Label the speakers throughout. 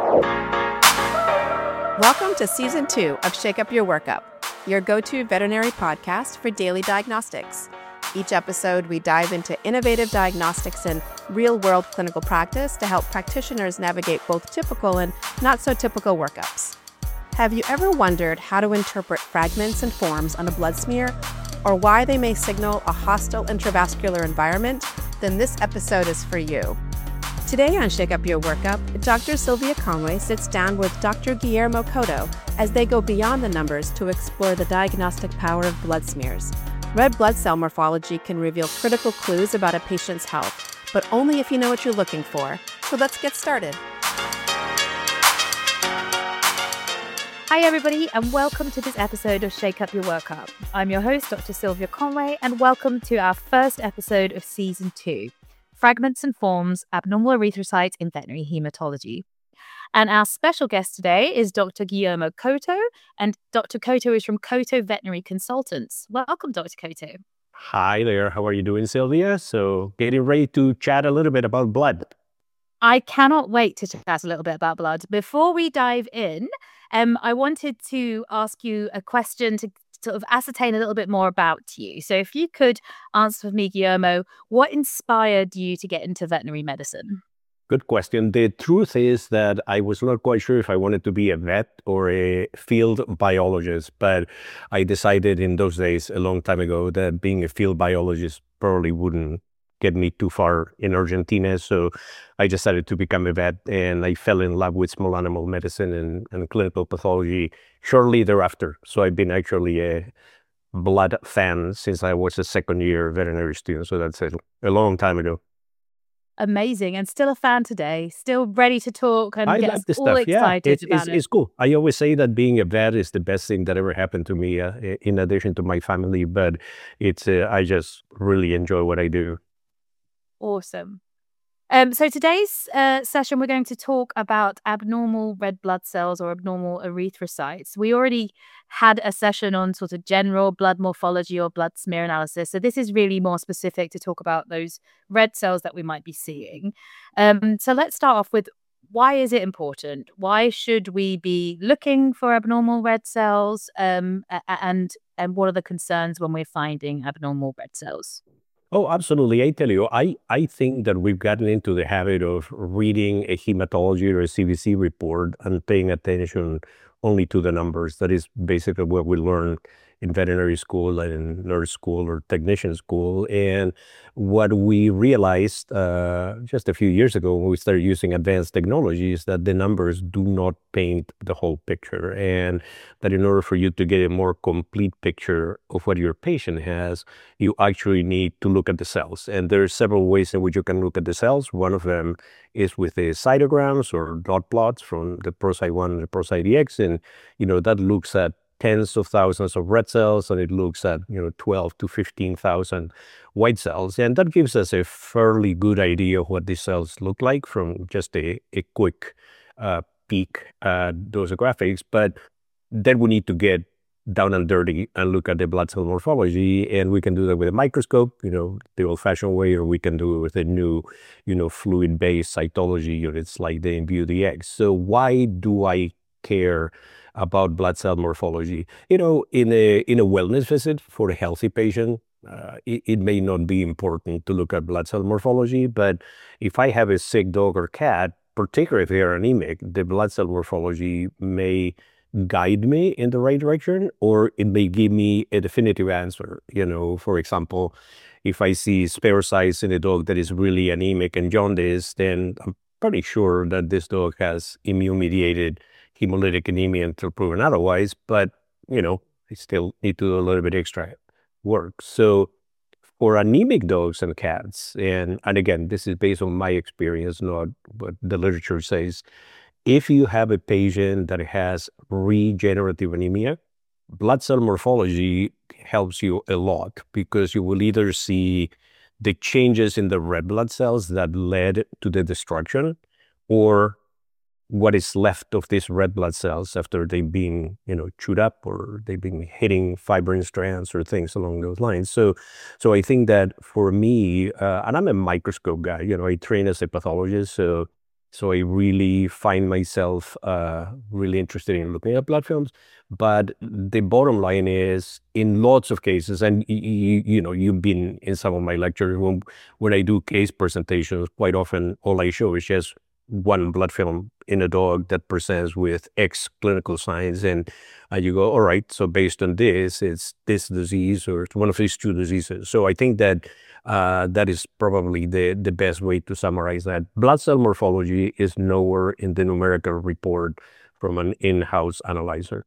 Speaker 1: Welcome to Season 2 of Shake Up Your Workup, your go-to veterinary podcast for daily diagnostics. Each episode, we dive into innovative diagnostics and real-world clinical practice to help practitioners navigate both typical and not-so-typical workups. Have you ever wondered how to interpret fragments and forms on a blood smear, or why they may signal a hostile intravascular environment? Then this episode is for you. Today on Shake Up Your Workup, Dr. Sylvia Conway sits down with Dr. Guillermo Cotto as they go beyond the numbers to explore the diagnostic power of blood smears. Red blood cell morphology can reveal critical clues about a patient's health, but only if you know what you're looking for. So let's get started.
Speaker 2: Hi everybody, and welcome to this episode of Shake Up Your Workup. I'm your host, Dr. Sylvia Conway, and welcome to our first episode of Season 2. Fragments and Forms, Abnormal Erythrocytes in Veterinary Hematology. And our special guest today is Dr. Guillermo Cotto, and Dr. Cotto is from Cotto Veterinary Consultants. Welcome, Dr. Cotto.
Speaker 3: Hi there. How are you doing, Sylvia? So getting ready to chat a little bit about blood.
Speaker 2: I cannot wait to chat a little bit about blood. Before we dive in, I wanted to ask you a question to sort of ascertain a little bit more about you. So if you could answer for me, Guillermo, what inspired you to get into veterinary medicine?
Speaker 3: Good question. The truth is that I was not quite sure if I wanted to be a vet or a field biologist, but I decided in those days, a long time ago, that being a field biologist probably wouldn't get me too far in Argentina. So I decided to become a vet, and I fell in love with small animal medicine and clinical pathology shortly thereafter. So I've been actually a blood fan since I was a second year veterinary student. So that's a long time ago.
Speaker 2: Amazing. And still a fan today, still ready to talk and
Speaker 3: I
Speaker 2: get
Speaker 3: love
Speaker 2: us
Speaker 3: this
Speaker 2: all
Speaker 3: stuff.
Speaker 2: excited about it.
Speaker 3: It's cool. I always say that being a vet is the best thing that ever happened to me, in addition to my family. But it's I just really enjoy what I do.
Speaker 2: Awesome. So today's session, we're going to talk about abnormal red blood cells or abnormal erythrocytes. We already had a session on sort of general blood morphology or blood smear analysis. So this is really more specific to talk about those red cells that we might be seeing. So let's start off with, why is it important? Why should we be looking for abnormal red cells? And what are the concerns when we're finding abnormal red cells?
Speaker 3: Oh, absolutely. I tell you, I think that we've gotten into the habit of reading a hematology or a CBC report and paying attention only to the numbers. That is basically what we learn in veterinary school and in nurse school or technician school. And what we realized just a few years ago when we started using advanced technology is that the numbers do not paint the whole picture, and that in order for you to get a more complete picture of what your patient has, you actually need to look at the cells. And there are several ways in which you can look at the cells. One of them is with the cytograms or dot plots from the ProCyte 1 and the ProCyte Dx. And, that looks at tens of thousands of red cells, and it looks at 12 to 15,000 white cells, and that gives us a fairly good idea of what these cells look like from just a quick peek at those graphics. But then we need to get down and dirty and look at the blood cell morphology, and we can do that with a microscope, the old-fashioned way, or we can do it with a new, fluid-based cytology units like the InVue Dx. So why do I care about blood cell morphology? In a wellness visit for a healthy patient, it may not be important to look at blood cell morphology, but if I have a sick dog or cat, particularly if they are anemic, the blood cell morphology may guide me in the right direction, or it may give me a definitive answer. For example, if I see spherocytes in a dog that is really anemic and jaundice, then I'm pretty sure that this dog has immune-mediated hemolytic anemia until proven otherwise, but, I still need to do a little bit extra work. So for anemic dogs and cats, and again, this is based on my experience, not what the literature says, if you have a patient that has regenerative anemia, blood cell morphology helps you a lot, because you will either see the changes in the red blood cells that led to the destruction, or what is left of these red blood cells after they've been, chewed up, or they've been hitting fibrin strands or things along those lines. So I think that for me, and I'm a microscope guy, I train as a pathologist, so So I really find myself really interested in looking at blood films. But the bottom line is, in lots of cases, and you've been in some of my lectures, when I do case presentations, quite often all I show is just one blood film in a dog that presents with X clinical signs, and you go, all right, so based on this, it's this disease or it's one of these two diseases. So I think that that is probably the best way to summarize that. Blood cell morphology is nowhere in the numerical report from an in-house analyzer.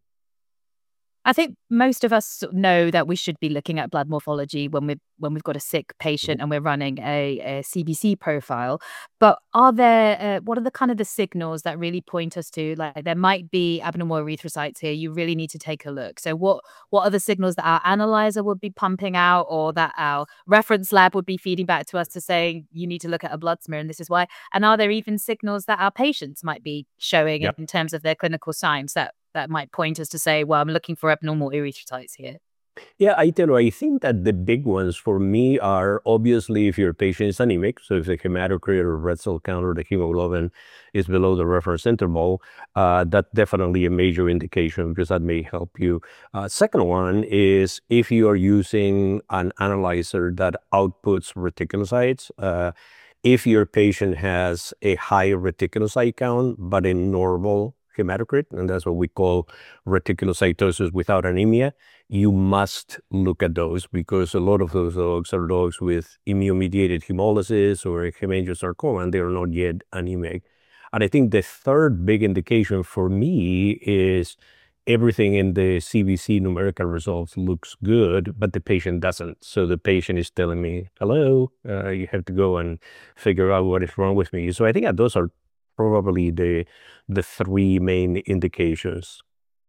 Speaker 2: I think most of us know that we should be looking at blood morphology when we've got a sick patient and we're running a CBC profile. But are there what are the kind of the signals that really point us to, like, there might be abnormal erythrocytes here? You really need to take a look. So what are the signals that our analyzer would be pumping out, or that our reference lab would be feeding back to us to say you need to look at a blood smear and this is why? And are there even signals that our patients might be showing in terms of their clinical signs that might point us to say, well, I'm looking for abnormal erythrocytes here?
Speaker 3: Yeah, I think that the big ones for me are, obviously, if your patient is anemic, so if the hematocrit or red cell count or the hemoglobin is below the reference interval, that's definitely a major indication, because that may help you. Second one is if you are using an analyzer that outputs reticulocytes. If your patient has a high reticulocyte count, but a normal hematocrit, and that's what we call reticulocytosis without anemia, you must look at those, because a lot of those dogs are dogs with immune-mediated hemolysis or hemangiosarcoma, and they're not yet anemic. And I think the third big indication for me is everything in the CBC numerical results looks good, but the patient doesn't. So the patient is telling me, hello, you have to go and figure out what is wrong with me. So I think that those are probably the three main indications.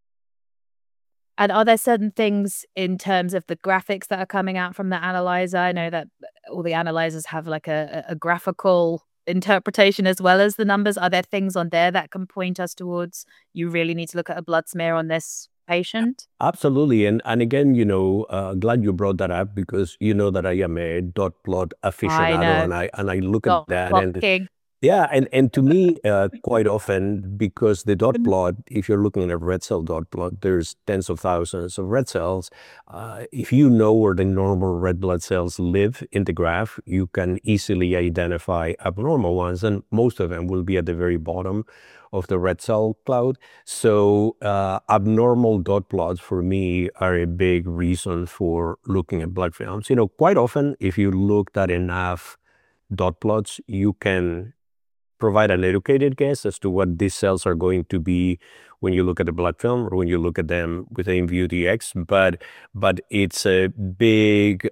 Speaker 2: And are there certain things in terms of the graphics that are coming out from the analyzer? I know that all the analyzers have like a graphical interpretation as well as the numbers. Are there things on there that can point us towards, you really need to look at a blood smear on this patient?
Speaker 3: Absolutely. And again, glad you brought that up, because you know that I am a dot plot aficionado, and I look at that.
Speaker 2: And
Speaker 3: yeah, and to me, quite often, because the dot plot, if you're looking at a red cell dot plot, there's tens of thousands of red cells. If you know where the normal red blood cells live in the graph, you can easily identify abnormal ones, and most of them will be at the very bottom of the red cell cloud. So abnormal dot plots for me are a big reason for looking at blood films. Quite often, if you looked at enough dot plots, you can provide an educated guess as to what these cells are going to be when you look at the blood film or when you look at them with InVue Dx. But it's a big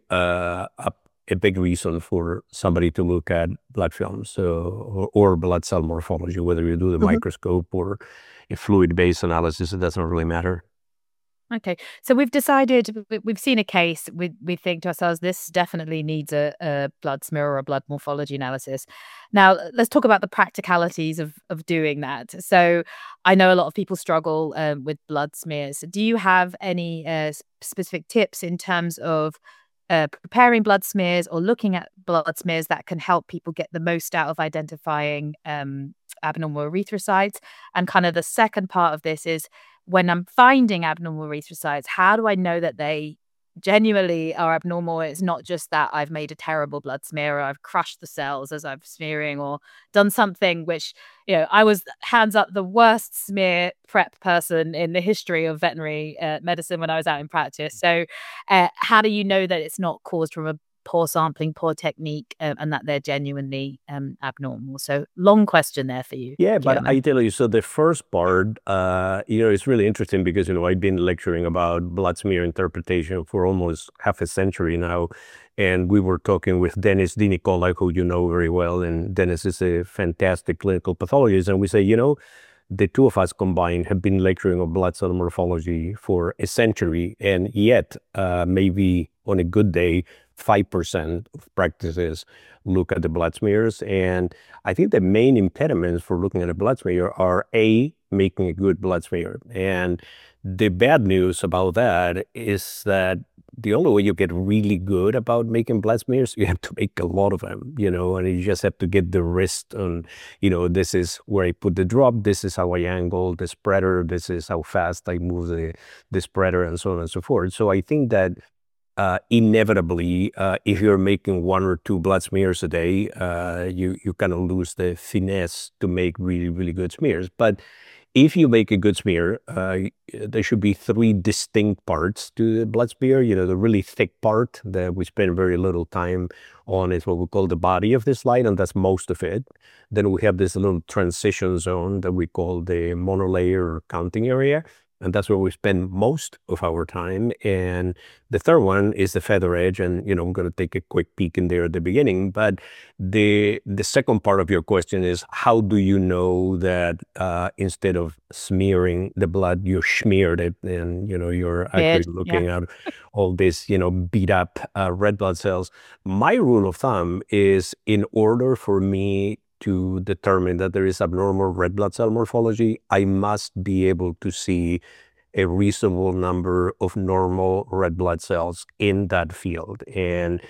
Speaker 3: reason for somebody to look at blood films, or blood cell morphology, whether you do the microscope or a fluid-based analysis. It doesn't really matter.
Speaker 2: Okay, so we've seen a case, we think to ourselves, this definitely needs a blood smear or a blood morphology analysis. Now, let's talk about the practicalities of doing that. So I know a lot of people struggle with blood smears. Do you have any specific tips in terms of preparing blood smears or looking at blood smears that can help people get the most out of identifying abnormal erythrocytes? And kind of the second part of this is, when I'm finding abnormal erythrocytes, how do I know that they genuinely are abnormal? It's not just that I've made a terrible blood smear, or I've crushed the cells as I'm smearing, or done something which, I was, hands up, the worst smear prep person in the history of veterinary medicine when I was out in practice. So how do you know that it's not caused from a poor sampling, poor technique, and that they're genuinely abnormal? So long question there for you.
Speaker 3: Yeah, but I tell you, so the first part, it's really interesting, because, I've been lecturing about blood smear interpretation for almost half a century now. And we were talking with Dennis DiNicola, who you know very well. And Dennis is a fantastic clinical pathologist. And we say, the two of us combined have been lecturing on blood cell morphology for a century. And yet, maybe on a good day, 5% of practices look at the blood smears. And I think the main impediments for looking at a blood smear are, A, making a good blood smear. And the bad news about that is that the only way you get really good about making blood smears, you have to make a lot of them, and you just have to get the wrist on, this is where I put the drop, this is how I angle the spreader, this is how fast I move the spreader, and so on and so forth. So I think that inevitably, if you're making 1 or 2 blood smears a day, you kind of lose the finesse to make really, really good smears. But if you make a good smear, there should be 3 distinct parts to the blood smear. The really thick part that we spend very little time on is what we call the body of the slide, and that's most of it. Then we have this little transition zone that we call the monolayer or counting area, and that's where we spend most of our time. And the third one is the feather edge, and I'm going to take a quick peek in there at the beginning. But the second part of your question is, how do you know that instead of smearing the blood, you smeared it, and you're actually looking at all this beat up red blood cells? My rule of thumb is, in order for me to determine that there is abnormal red blood cell morphology, I must be able to see a reasonable number of normal red blood cells in that field. And,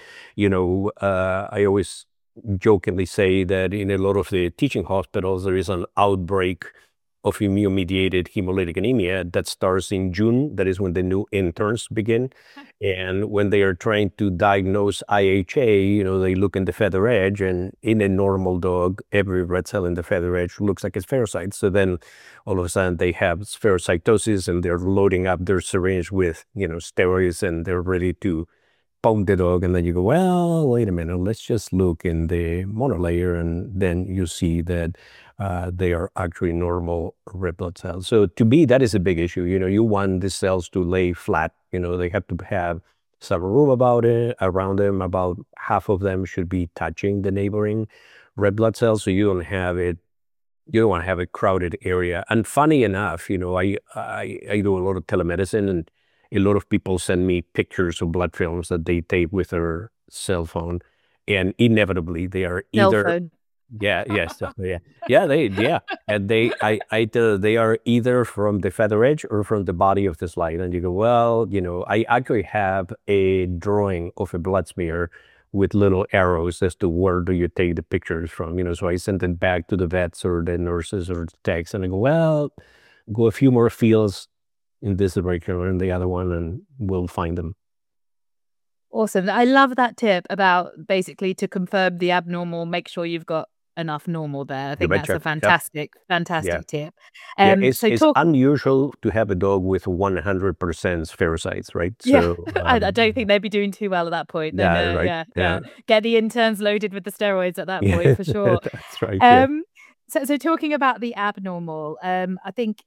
Speaker 3: I always jokingly say that in a lot of the teaching hospitals, there is an outbreak of immune-mediated hemolytic anemia that starts in June. That is when the new interns begin. And when they are trying to diagnose IHA, they look in the feather edge, and in a normal dog, every red cell in the feather edge looks like a spherocyte. So then all of a sudden they have spherocytosis, and they're loading up their syringe with, steroids, and they're ready to pound the dog. And then you go, well, wait a minute, let's just look in the monolayer, and then you see that they are actually normal red blood cells. So to me, that is a big issue. You want the cells to lay flat. They have to have some room around them. About half of them should be touching the neighboring red blood cells, so you don't want to have a crowded area. And funny enough, I do a lot of telemedicine, and a lot of people send me pictures of blood films that they take with their cell phone, and inevitably they are either and they are either from the feather edge or from the body of the slide. And you go, well, I actually have a drawing of a blood smear with little arrows as to where do you take the pictures from, so I send it back to the vets or the nurses or the techs, and I go, well, go a few more fields in this direction or in the other one, and we'll find them.
Speaker 2: Awesome. I love that tip about basically to confirm the abnormal, make sure you've got enough normal there. I think that's a fantastic tip.
Speaker 3: It's unusual to have a dog with 100% spherocytes, right? So
Speaker 2: I don't think they'd be doing too well at that point. Then, get the interns loaded with the steroids at that point, for sure.
Speaker 3: That's right.
Speaker 2: So talking about the abnormal, I think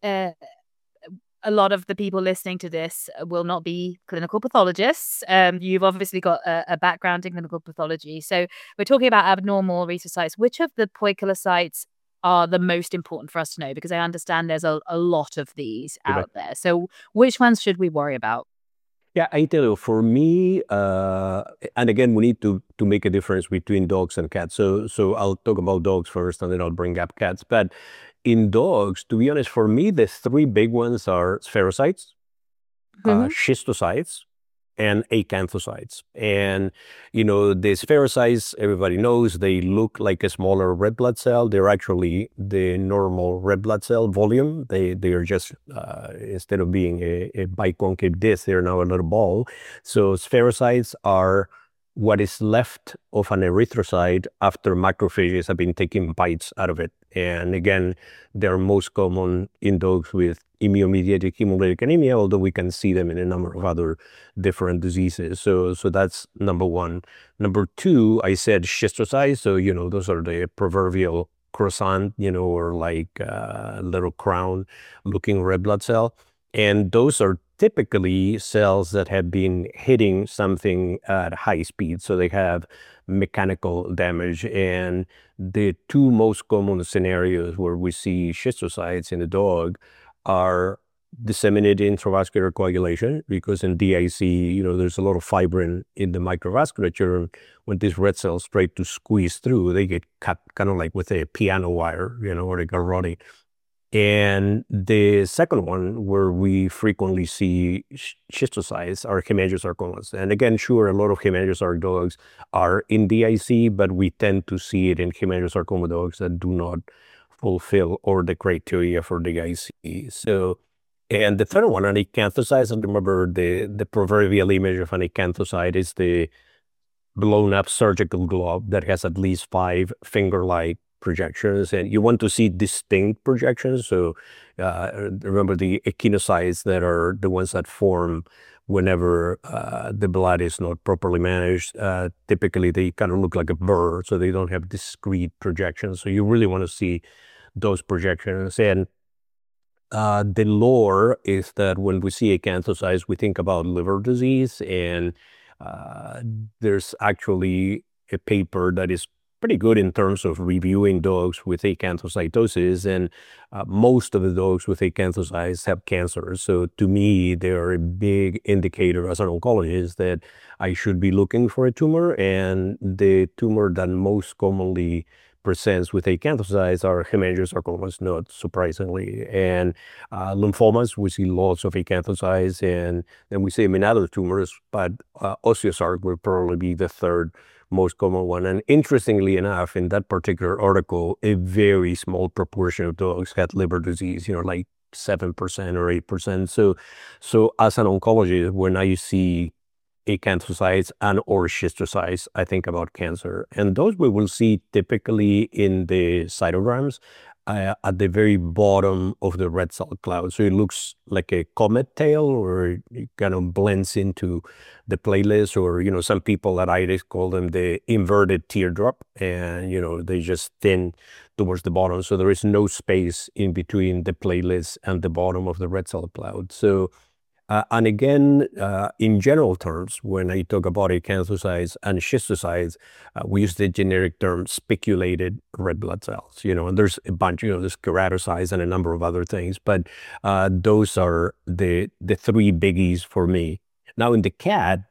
Speaker 2: a lot of the people listening to this will not be clinical pathologists. You've obviously got a background in clinical pathology. So we're talking about abnormal erythrocytes. Which of the poikilocytes are the most important for us to know? Because I understand there's a lot of these out there. So which ones should we worry about?
Speaker 3: Yeah, I tell you, for me, and again, we need to make a difference between dogs and cats. So I'll talk about dogs first, and then I'll bring up cats. But in dogs, to be honest, for me, the 3 big ones are spherocytes, schistocytes, and acanthocytes. And, the spherocytes, everybody knows, they look like a smaller red blood cell. They're actually the normal red blood cell volume. They are just, instead of being a biconcave disc, they're now a little ball. So spherocytes are what is left of an erythrocyte after macrophages have been taking bites out of it. And again, they're most common in dogs with immune-mediated hemolytic anemia, although we can see them in a number of other different diseases. So that's number 1. Number 2, I said schistocytes. So, those are the proverbial croissant, or like little crown-looking red blood cell. And those are typically cells that have been hitting something at high speed. So they have mechanical damage. And the 2 most common scenarios where we see schistocytes in a dog are disseminated intravascular coagulation, because in DIC, there's a lot of fibrin in the microvasculature. When these red cells try to squeeze through, they get cut kind of like with a piano wire, or a garrote. And the second one, where we frequently see schistocytes, are hemangiosarcomas. And again, sure, a lot of hemangiosarc dogs are in DIC, but we tend to see it in hemangiosarcoma dogs that do not fulfill all the criteria for DIC. So, and the third one, an acanthocyte, and remember the proverbial image of an acanthocyte is the blown up surgical glove that has at least 5 finger-like projections, and you want to see distinct projections. So remember the echinocytes that are the ones that form whenever the blood is not properly managed. Typically they kind of look like a burr, so they don't have discrete projections. So you really want to see those projections. And the lore is that when we see acanthocytes, we think about liver disease, and there's actually a paper that is pretty good in terms of reviewing dogs with acanthocytosis, and most of the dogs with acanthocytes have cancer. So to me, they're a big indicator as an oncologist that I should be looking for a tumor, and the tumor that most commonly presents with acanthocytes are hemangiosarcomas, not surprisingly, and lymphomas. We see lots of acanthocytes, and then we see them in other tumors, but osteosarc will probably be the third most common one. And interestingly enough, in that particular article, a very small proportion of dogs had liver disease, like 7% or 8%. So as an oncologist, when I see acanthocytes and or schistocytes, I think about cancer. And those we will see typically in the cytograms at the very bottom of the red cell cloud. So it looks like a comet tail, or it kind of blends into the platelets, or, some people at IDEXX call them the inverted teardrop, and, they just thin towards the bottom. So there is no space in between the platelets and the bottom of the red cell cloud. So and again, in general terms, when I talk about acanthocytes and schistocytes, we use the generic term spiculated red blood cells, and there's a bunch, there's keratocytes and a number of other things, but those are the 3 biggies for me. Now in the cat,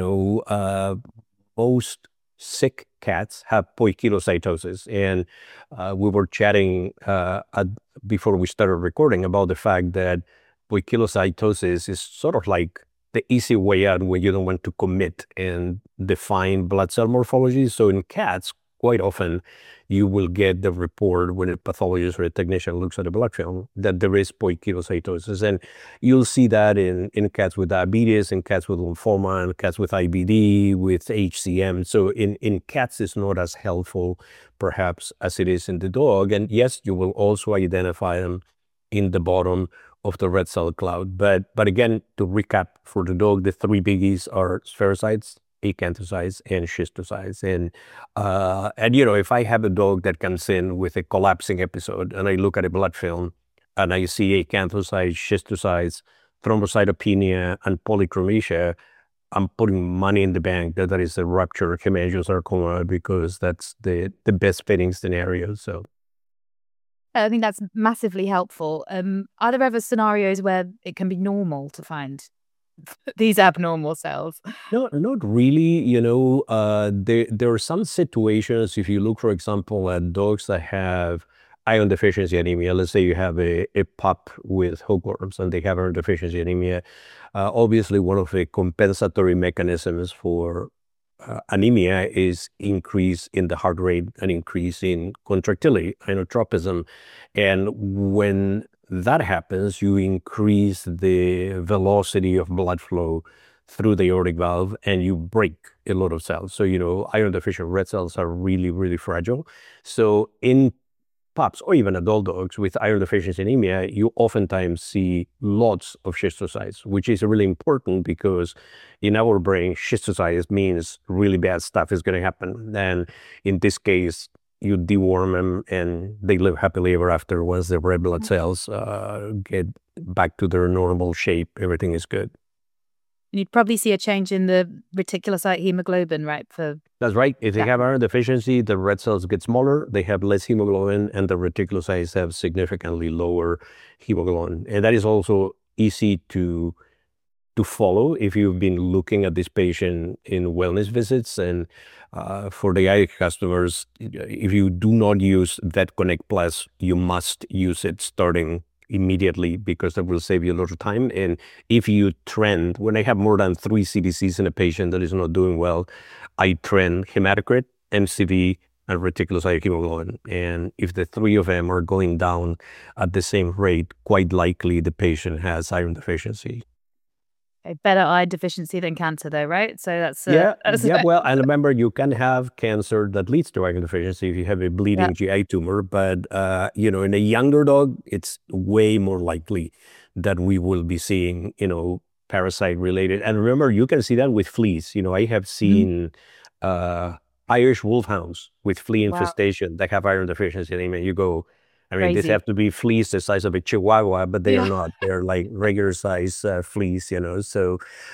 Speaker 3: most sick cats have poikilocytosis, and we were chatting before we started recording about the fact that poikilocytosis is sort of like the easy way out when you don't want to commit and define blood cell morphology. So in cats, quite often you will get the report when a pathologist or a technician looks at a blood film that there is poikilocytosis. And you'll see that in cats with diabetes, in cats with lymphoma, and cats with IBD, with HCM. So in cats, it's not as helpful perhaps as it is in the dog. And yes, you will also identify them in the bottom of the red cell cloud. But again, to recap for the dog, the 3 biggies are spherocytes, acanthocytes, and schistocytes. And if I have a dog that comes in with a collapsing episode and I look at a blood film and I see acanthocytes, schistocytes, thrombocytopenia, and polychromasia, I'm putting money in the bank that is a rupture hemangiosarcoma, because that's the best fitting scenario. So
Speaker 2: I think that's massively helpful. Are there ever scenarios where it can be normal to find these abnormal cells?
Speaker 3: No, not really. There are some situations, if you look, for example, at dogs that have iron deficiency anemia. Let's say you have a pup with hookworms and they have iron deficiency anemia. Obviously, one of the compensatory mechanisms for anemia is increase in the heart rate and increase in contractility, inotropism. And when that happens, you increase the velocity of blood flow through the aortic valve and you break a lot of cells. So, iron deficient red cells are really, really fragile. So in pups or even adult dogs with iron deficiency anemia, you oftentimes see lots of schistocytes, which is really important because in our brain, schistocytes means really bad stuff is going to happen. And in this case, you deworm them and they live happily ever after. Once the red blood cells get back to their normal shape, everything is good.
Speaker 2: You'd probably see a change in the reticulocyte hemoglobin, right?
Speaker 3: That's right. If they have iron deficiency, the red cells get smaller, they have less hemoglobin, and the reticulocytes have significantly lower hemoglobin. And that is also easy to to follow if you've been looking at this patient in wellness visits. And for the IDEXX customers, if you do not use VetConnect Plus, you must use it starting immediately, because that will save you a lot of time. And if you trend, when I have more than 3 CBCs in a patient that is not doing well, I trend hematocrit, MCV, and reticulocyte hemoglobin. And if the 3 of them are going down at the same rate, quite likely the patient has iron deficiency.
Speaker 2: Okay, better iron deficiency than cancer, though, right? So that's
Speaker 3: well, and remember, you can have cancer that leads to iron deficiency if you have a bleeding GI tumor, but in a younger dog, it's way more likely that we will be seeing parasite related. And remember, you can see that with fleas. I have seen Irish wolfhounds with flea infestation that have iron deficiency anemia. You go, these have to be fleas the size of a Chihuahua, but they are not. They're like regular size fleas, so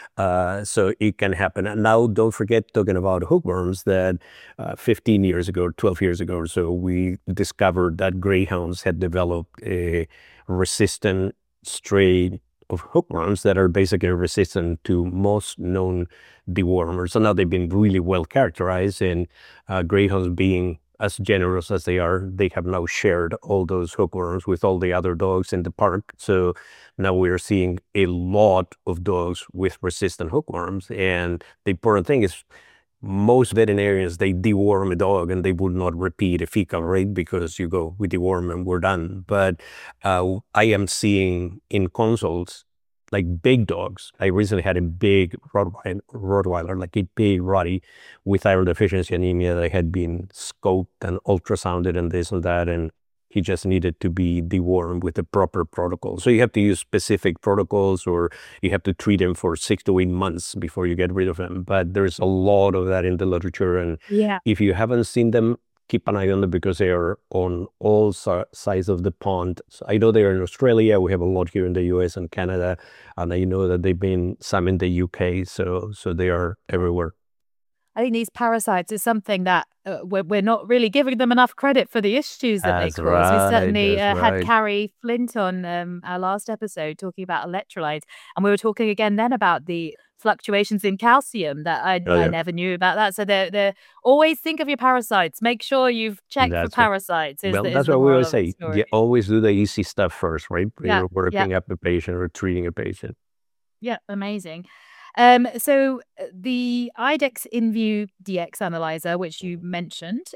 Speaker 3: it can happen. And now, don't forget, talking about hookworms, that 15 years ago, 12 years ago or so, we discovered that greyhounds had developed a resistant strain of hookworms that are basically resistant to most known dewormers. So now they've been really well characterized, and greyhounds, being as generous as they are, they have now shared all those hookworms with all the other dogs in the park. So now we're seeing a lot of dogs with resistant hookworms. And the important thing is, most veterinarians, they deworm a dog and they would not repeat a fecal rate, because you go, we deworm and we're done. But I am seeing in consults, like big dogs. I recently had a big Rottweiler, like a big Rottie with iron deficiency anemia that had been scoped and ultrasounded and this and that, and he just needed to be dewormed with the proper protocol. So you have to use specific protocols, or you have to treat him for 6 to 8 months before you get rid of him. But there's a lot of that in the literature, and if you haven't seen them, keep an eye on them, because they are on all sides of the pond. So I know they are in Australia. We have a lot here in the US and Canada, and I know that they've been some in the UK. So they are everywhere.
Speaker 2: I think these parasites is something that we're not really giving them enough credit for the issues that they cause. We certainly had Carrie Flint on our last episode talking about electrolytes, and we were talking again then about the fluctuations in calcium that I never knew about that. So they're always think of your parasites. Make sure you've checked for parasites.
Speaker 3: That's what we always say. You always do the easy stuff first, right? You're working up a patient or treating a patient.
Speaker 2: Yeah, amazing. So the IDEXX InView DX analyzer, which you mentioned,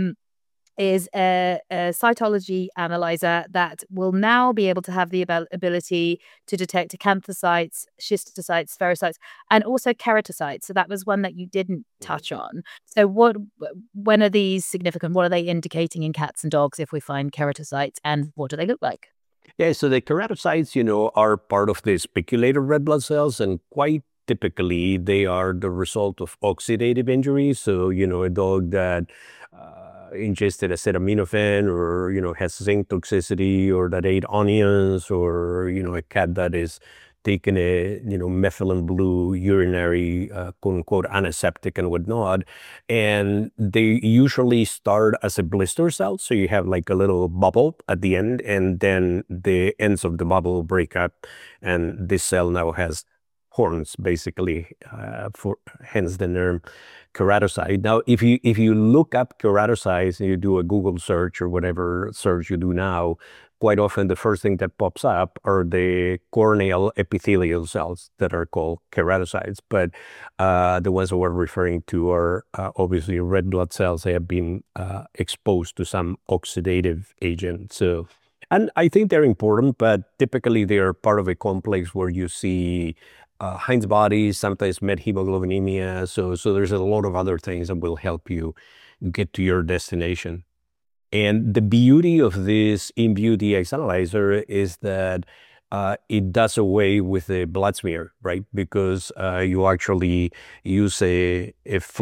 Speaker 2: is a cytology analyzer that will now be able to have the ability to detect acanthocytes, schistocytes, spherocytes, and also keratocytes. So that was one that you didn't touch on. So when are these significant? What are they indicating in cats and dogs if we find keratocytes, and what do they look like?
Speaker 3: Yeah, so the keratocytes, are part of the speculated red blood cells, and quite typically they are the result of oxidative injury. So, a dog that ingested acetaminophen, or, has zinc toxicity, or that ate onions, or, a cat that is taking a, methylene blue urinary, quote unquote, antiseptic and whatnot. And they usually start as a blister cell. So you have like a little bubble at the end, and then the ends of the bubble break up, and this cell now has horns, basically, hence the term keratocyte. Now, if you look up keratocytes and you do a Google search or whatever search you do now, quite often the first thing that pops up are the corneal epithelial cells that are called keratocytes. But the ones that we're referring to are obviously red blood cells. They have been exposed to some oxidative agent. So, and I think they're important, but typically they are part of a complex where you see Heinz bodies, sometimes methemoglobinemia. So there's a lot of other things that will help you get to your destination. And the beauty of this InView DX analyzer is that it does away with the blood smear, right? Because you actually use a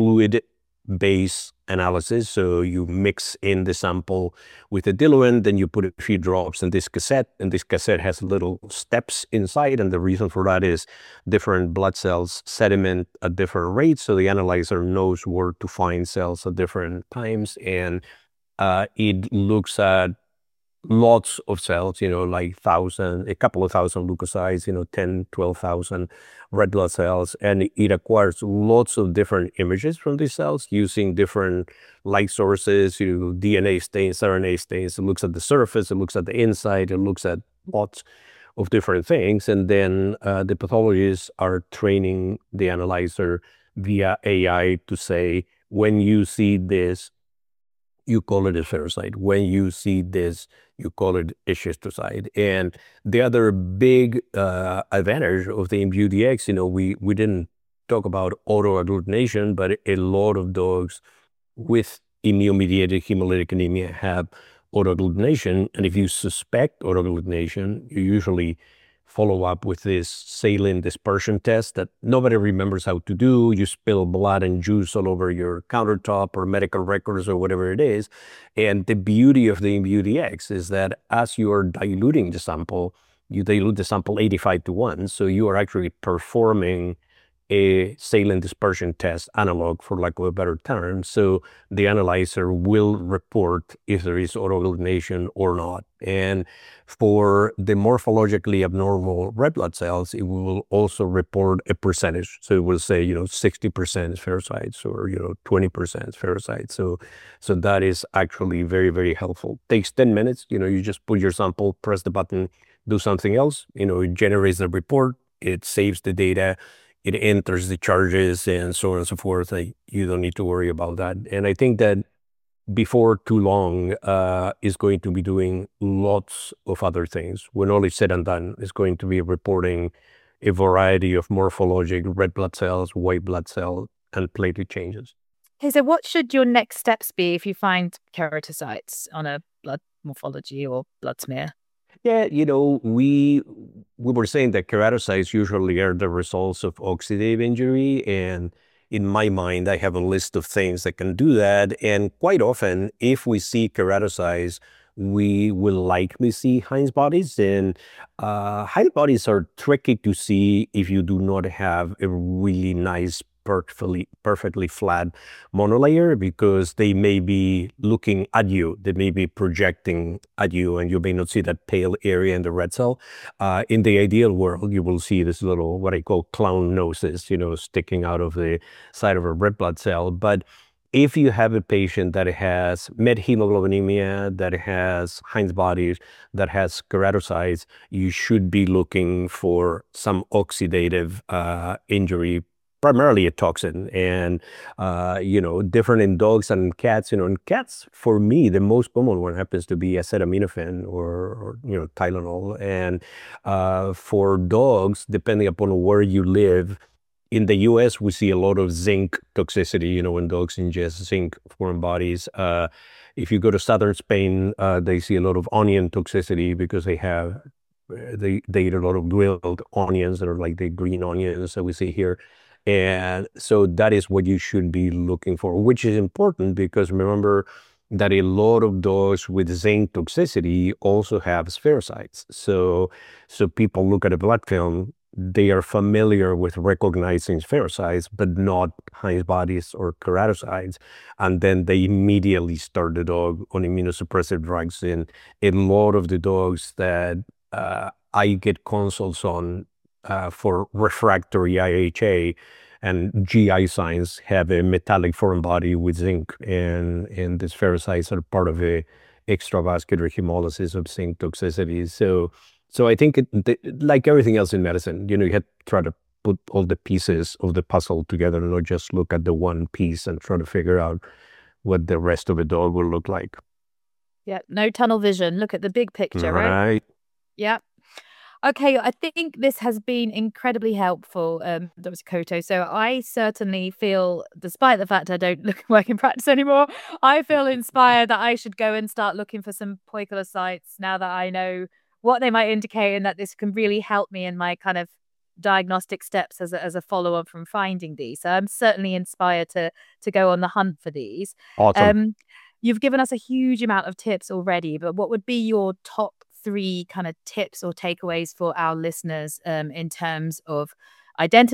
Speaker 3: fluid-based analysis. So you mix in the sample with a diluent, then you put a few drops in this cassette, and this cassette has little steps inside. And the reason for that is different blood cells sediment at different rates. So the analyzer knows where to find cells at different times. And it looks at lots of cells, like a couple of thousand leukocytes, 10, 12,000 red blood cells, and it acquires lots of different images from these cells using different light sources, DNA stains, RNA stains. It looks at the surface, it looks at the inside, it looks at lots of different things. And then the pathologists are training the analyzer via AI to say, when you see this, you call it a spherocyte. When you see this, you call it a schistocyte. And the other big advantage of the InVue Dx, we didn't talk about autoagglutination, but a lot of dogs with immune-mediated hemolytic anemia have autoagglutination. And if you suspect autoagglutination, you usually follow up with this saline dispersion test that nobody remembers how to do. You spill blood and juice all over your countertop or medical records or whatever it is. And the beauty of the InVue Dx is that as you are diluting the sample, you dilute the sample 85-1. So you are actually performing a saline dispersion test analog, for lack of a better term. So the analyzer will report if there is autoagglutination or not. And for the morphologically abnormal red blood cells, it will also report a percentage. So it will say, 60% spherocytes or, 20% spherocytes. So that is actually very, very helpful. Takes 10 minutes. You just put your sample, press the button, do something else. It generates the report. It saves the data. It enters the charges and so on and so forth. You don't need to worry about that. And I think that before too long is going to be doing lots of other things. When all is said and done, it's going to be reporting a variety of morphologic red blood cells, white blood cells, and platelet changes.
Speaker 2: Okay, so what should your next steps be if you find keratocytes on a blood morphology or blood smear?
Speaker 3: Yeah, we were saying that keratocytes usually are the results of oxidative injury, and in my mind, I have a list of things that can do that. And quite often, if we see keratocytes, we will likely see Heinz bodies. And Heinz bodies are tricky to see if you do not have a really nice, perfectly flat monolayer, because they may be looking at you, they may be projecting at you, and you may not see that pale area in the red cell. In the ideal world, you will see this little, what I call clown noses, sticking out of the side of a red blood cell. But if you have a patient that has methemoglobinemia, that has Heinz bodies, that has keratocytes, you should be looking for some oxidative injury, primarily a toxin. And different in dogs and cats. In cats, for me, the most common one happens to be acetaminophen or Tylenol. And for dogs, depending upon where you live, in the US, we see a lot of zinc toxicity, when dogs ingest zinc foreign bodies. If you go to southern Spain, they see a lot of onion toxicity because they eat a lot of grilled onions that are like the green onions that we see here. And so that is what you should be looking for, which is important because remember that a lot of dogs with zinc toxicity also have spherocytes. So people look at a blood film, they are familiar with recognizing spherocytes, but not Heinz bodies or keratocytes. And then they immediately start the dog on immunosuppressive drugs. And a lot of the dogs that I get consults on for refractory IHA and GI signs have a metallic foreign body with zinc, and the spherocytes are part of a extravascular hemolysis of zinc toxicity. So I think like everything else in medicine, you have to try to put all the pieces of the puzzle together and not just look at the one piece and try to figure out what the rest of the dog will look like.
Speaker 2: Yeah, no tunnel vision. Look at the big picture, right? Yeah. Okay, I think this has been incredibly helpful, Dr. Couto. So I certainly feel, despite the fact I don't work in practice anymore, I feel inspired that I should go and start looking for some poikilocytes now that I know what they might indicate, and that this can really help me in my kind of diagnostic steps as a follow-on from finding these. So I'm certainly inspired to go on the hunt for these.
Speaker 3: Awesome.
Speaker 2: You've given us a huge amount of tips already, but what would be your top 3 kind of tips or takeaways for our listeners in terms of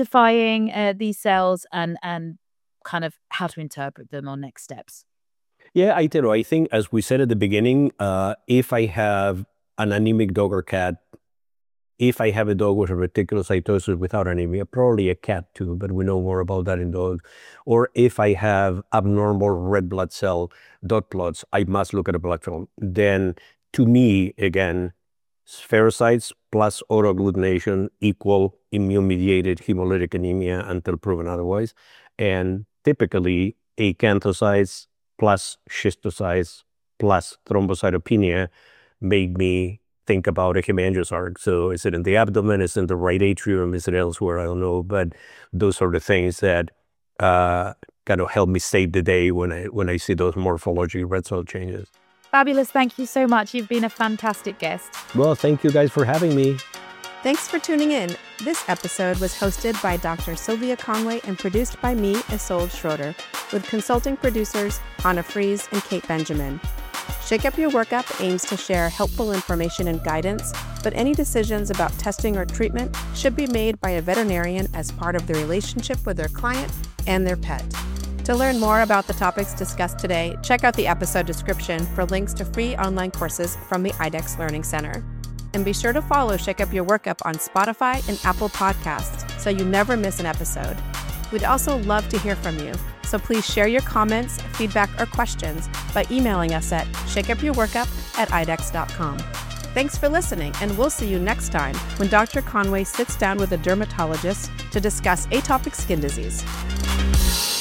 Speaker 2: identifying these cells and kind of how to interpret them on next steps?
Speaker 3: Yeah, I tell you, I think as we said at the beginning, if I have an anemic dog or cat, if I have a dog with a reticulocytosis without anemia, probably a cat too, but we know more about that in dogs. Or if I have abnormal red blood cell dot plots, I must look at a blood film. Then to me, again, spherocytes plus autoagglutination equal immune-mediated hemolytic anemia until proven otherwise. And typically, acanthocytes plus schistocytes plus thrombocytopenia make me think about a hemangiosarc. So is it in the abdomen? Is it in the right atrium? Is it elsewhere? I don't know. But those are the things that kind of help me save the day when I see those morphology red cell changes.
Speaker 2: Fabulous. Thank you so much. You've been a fantastic guest.
Speaker 3: Well, thank you guys for having me.
Speaker 1: Thanks for tuning in. This episode was hosted by Dr. Sylvia Conway and produced by me, Isolde Schroeder, with consulting producers Hannah Fries and Kate Benjamin. Shake Up Your Workup aims to share helpful information and guidance, but any decisions about testing or treatment should be made by a veterinarian as part of the relationship with their client and their pet. To learn more about the topics discussed today, check out the episode description for links to free online courses from the IDEXX Learning Center. And be sure to follow Shake Up Your Workup on Spotify and Apple Podcasts so you never miss an episode. We'd also love to hear from you, so please share your comments, feedback, or questions by emailing us at shakeupyourworkup@idexx.com. Thanks for listening, and we'll see you next time when Dr. Conway sits down with a dermatologist to discuss atopic skin disease.